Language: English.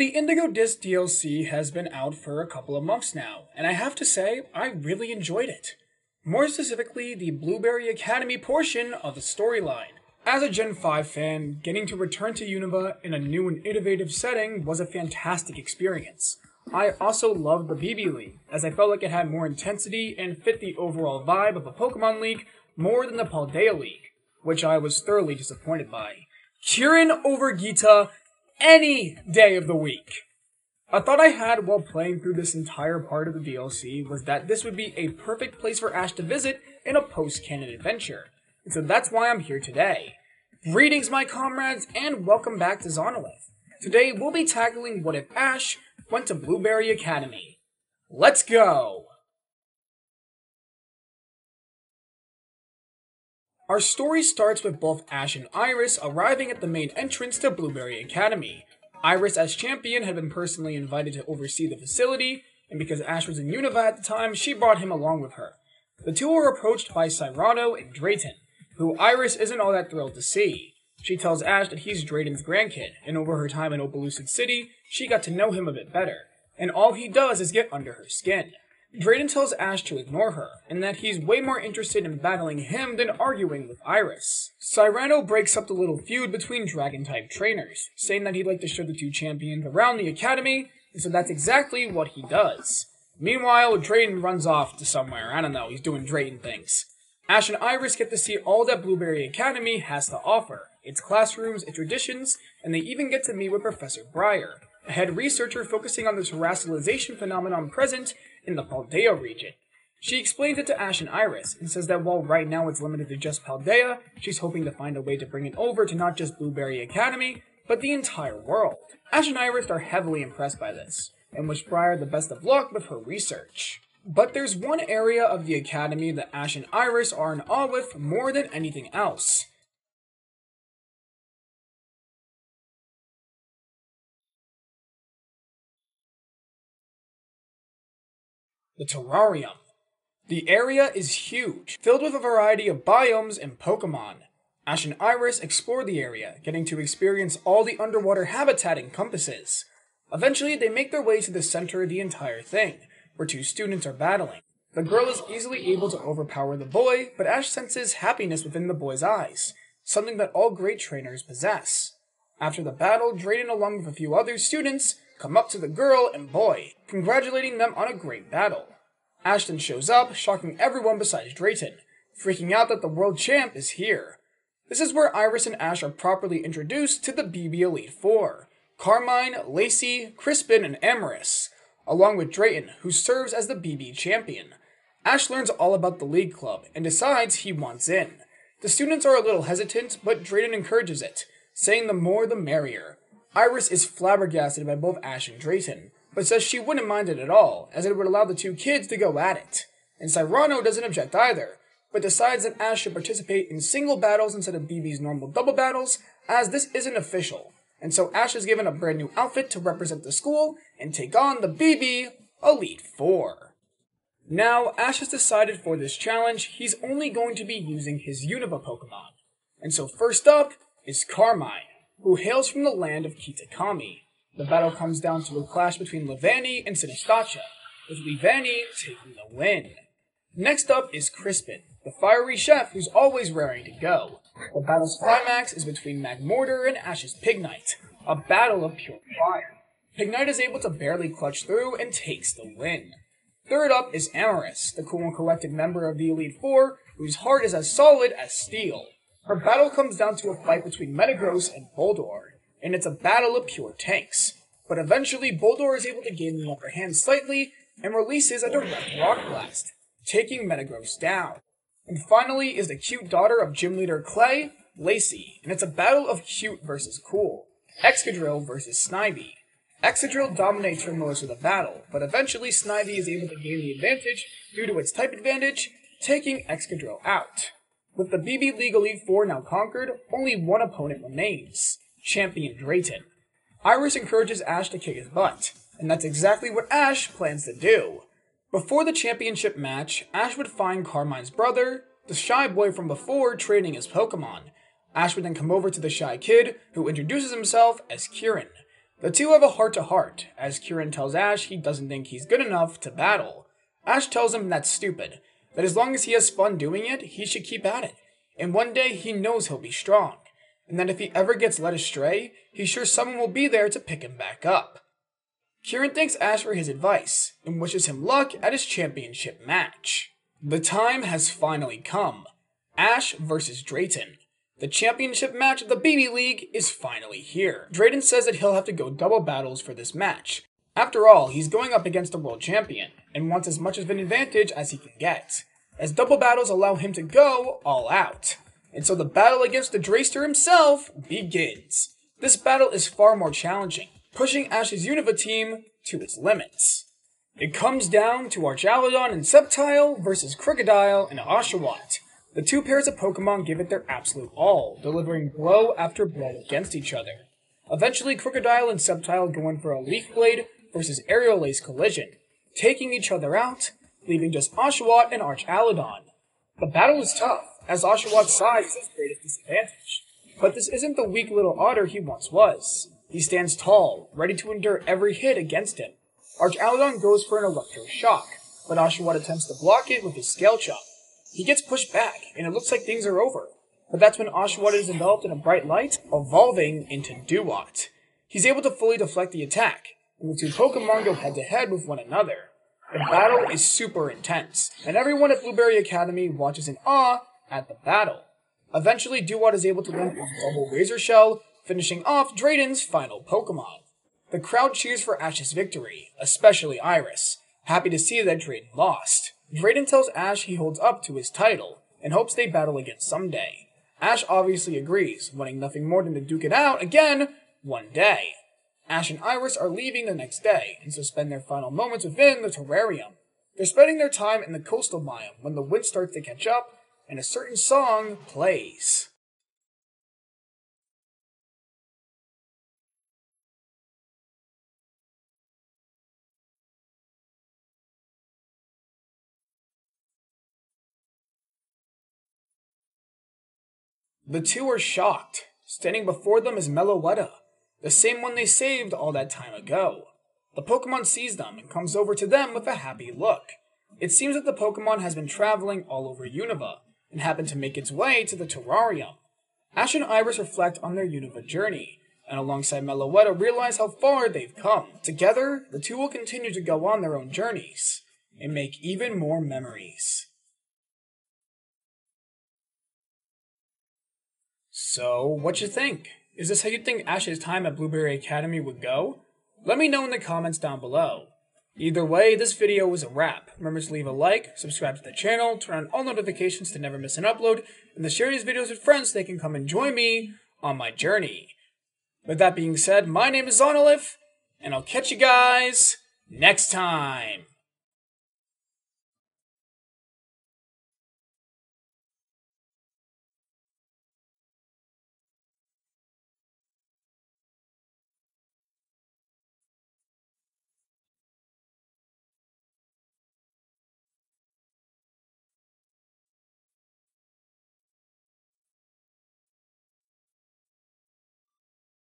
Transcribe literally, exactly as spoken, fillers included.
The Indigo Disc D L C has been out for a couple of months now, and I have to say, I really enjoyed it. More specifically, the Blueberry Academy portion of the storyline. As a Gen five fan, getting to return to Unova in a new and innovative setting was a fantastic experience. I also loved the B B League, as I felt like it had more intensity and fit the overall vibe of a Pokemon League more than the Paldea League, which I was thoroughly disappointed by. Kieran over Geeta any day of the week. A thought I had while playing through this entire part of the D L C was that this would be a perfect place for Ash to visit in a post-canon adventure, and so that's why I'm here today. Greetings my comrades, and welcome back to Zonolith. Today we'll be tackling what if Ash went to Blueberry Academy. Let's go! Our story starts with both Ash and Iris arriving at the main entrance to Blueberry Academy. Iris, as champion, had been personally invited to oversee the facility, and because Ash was in Unova at the time, she brought him along with her. The two are approached by Cyrano and Drayton, who Iris isn't all that thrilled to see. She tells Ash that he's Drayton's grandkid, and over her time in Opelucid City, she got to know him a bit better, and all he does is get under her skin. Drayton tells Ash to ignore her, and that he's way more interested in battling him than arguing with Iris. Cyrano breaks up the little feud between Dragon-type trainers, saying that he'd like to show the two champions around the academy, and so that's exactly what he does. Meanwhile, Drayton runs off to somewhere, I don't know, he's doing Drayton things. Ash and Iris get to see all that Blueberry Academy has to offer, its classrooms, its traditions, and they even get to meet with Professor Briar, a head researcher focusing on the terrestrialization phenomenon present in the Paldea region. She explains it to Ash and Iris, and says that while right now it's limited to just Paldea, she's hoping to find a way to bring it over to not just Blueberry Academy, but the entire world. Ash and Iris are heavily impressed by this, and wish Briar the best of luck with her research. But there's one area of the Academy that Ash and Iris are in awe with more than anything else. The Terrarium. The area is huge, filled with a variety of biomes and Pokemon. Ash and Iris explore the area, getting to experience all the underwater habitat encompasses. Eventually, they make their way to the center of the entire thing, where two students are battling. The girl is easily able to overpower the boy, but Ash senses happiness within the boy's eyes, something that all great trainers possess. After the battle, Drayton along with a few other students come up to the girl and boy, congratulating them on a great battle. Ashton shows up, shocking everyone besides Drayton, freaking out that the world champ is here. This is where Iris and Ash are properly introduced to the B B Elite Four, Carmine, Lacey, Crispin, and Amaris, along with Drayton, who serves as the B B champion. Ash learns all about the League Club, and decides he wants in. The students are a little hesitant, but Drayton encourages it, saying the more the merrier. Iris is flabbergasted by both Ash and Drayton, but says she wouldn't mind it at all, as it would allow the two kids to go at it. And Cyrano doesn't object either, but decides that Ash should participate in single battles instead of B B's normal double battles, as this isn't official. And so Ash is given a brand new outfit to represent the school and take on the B B Elite Four. Now, Ash has decided for this challenge he's only going to be using his Unova Pokemon. And so first up is Carmine, who hails from the land of Kitakami. The battle comes down to a clash between Levani and Sinistacha, with Levani taking the win. Next up is Crispin, the fiery chef who's always raring to go. The battle's climax is between Magmortar and Ash's Pignite, a battle of pure fire. Pignite is able to barely clutch through and takes the win. Third up is Amaris, the cool and collected member of the Elite Four, whose heart is as solid as steel. Her battle comes down to a fight between Metagross and Boldore, and it's a battle of pure tanks. But eventually, Boldore is able to gain the upper hand slightly, and releases a direct Rock Blast, taking Metagross down. And finally is the cute daughter of Gym Leader Clay, Lacey, and it's a battle of cute versus cool. Excadrill versus Snivy. Excadrill dominates for most of the battle, but eventually Snivy is able to gain the advantage due to its type advantage, taking Excadrill out. With the B B League Elite Four now conquered, only one opponent remains, Champion Drayton. Iris encourages Ash to kick his butt, and that's exactly what Ash plans to do. Before the championship match, Ash would find Carmine's brother, the shy boy from before, training his Pokemon. Ash would then come over to the shy kid, who introduces himself as Kieran. The two have a heart-to-heart, as Kieran tells Ash he doesn't think he's good enough to battle. Ash tells him that's stupid, that as long as he has fun doing it, he should keep at it, and one day he knows he'll be strong, and that if he ever gets led astray, he's sure someone will be there to pick him back up. Kieran thanks Ash for his advice, and wishes him luck at his championship match. The time has finally come. Ash versus Drayton. The championship match of the B B League is finally here. Drayton says that he'll have to go double battles for this match. After all, he's going up against a world champion, and wants as much of an advantage as he can get, as double battles allow him to go all out. And so the battle against the Drayster himself begins. This battle is far more challenging, pushing Ash's Unova team to its limits. It comes down to Archaludon and Sceptile versus Krookodile and Oshawott. The two pairs of Pokemon give it their absolute all, delivering blow after blow against each other. Eventually, Krookodile and Sceptile go in for a Leaf Blade versus Aerial Ace collision, taking each other out, leaving just Oshawott and Archaludon. The battle is tough, as Oshawott's size is his greatest disadvantage. But this isn't the weak little otter he once was. He stands tall, ready to endure every hit against him. Archaludon goes for an Electro Shock, but Oshawott attempts to block it with his Scale Chop. He gets pushed back, and it looks like things are over. But that's when Oshawott is enveloped in a bright light, evolving into Dewott. He's able to fully deflect the attack, and the two Pokemon go head-to-head with one another. The battle is super intense, and everyone at Blueberry Academy watches in awe at the battle. Eventually, Dewott is able to win a double Razor Shell, finishing off Drayton's final Pokemon. The crowd cheers for Ash's victory, especially Iris, happy to see that Drayton lost. Drayton tells Ash he holds up to his title, and hopes they battle again someday. Ash obviously agrees, wanting nothing more than to duke it out again one day. Ash and Iris are leaving the next day, and so spend their final moments within the terrarium. They're spending their time in the coastal biome when the wind starts to catch up, and a certain song plays. The two are shocked. Standing before them is Meloetta, the same one they saved all that time ago. The Pokemon sees them and comes over to them with a happy look. It seems that the Pokemon has been traveling all over Unova, and happened to make its way to the terrarium. Ash and Iris reflect on their Unova journey, and alongside Meloetta realize how far they've come. Together, the two will continue to go on their own journeys, and make even more memories. So, what you think? Is this how you think Ash's time at Blueberry Academy would go? Let me know in the comments down below. Either way, this video was a wrap. Remember to leave a like, subscribe to the channel, turn on all notifications to never miss an upload, and to share these videos with friends so they can come and join me on my journey. With that being said, my name is Zonalith, and I'll catch you guys next time.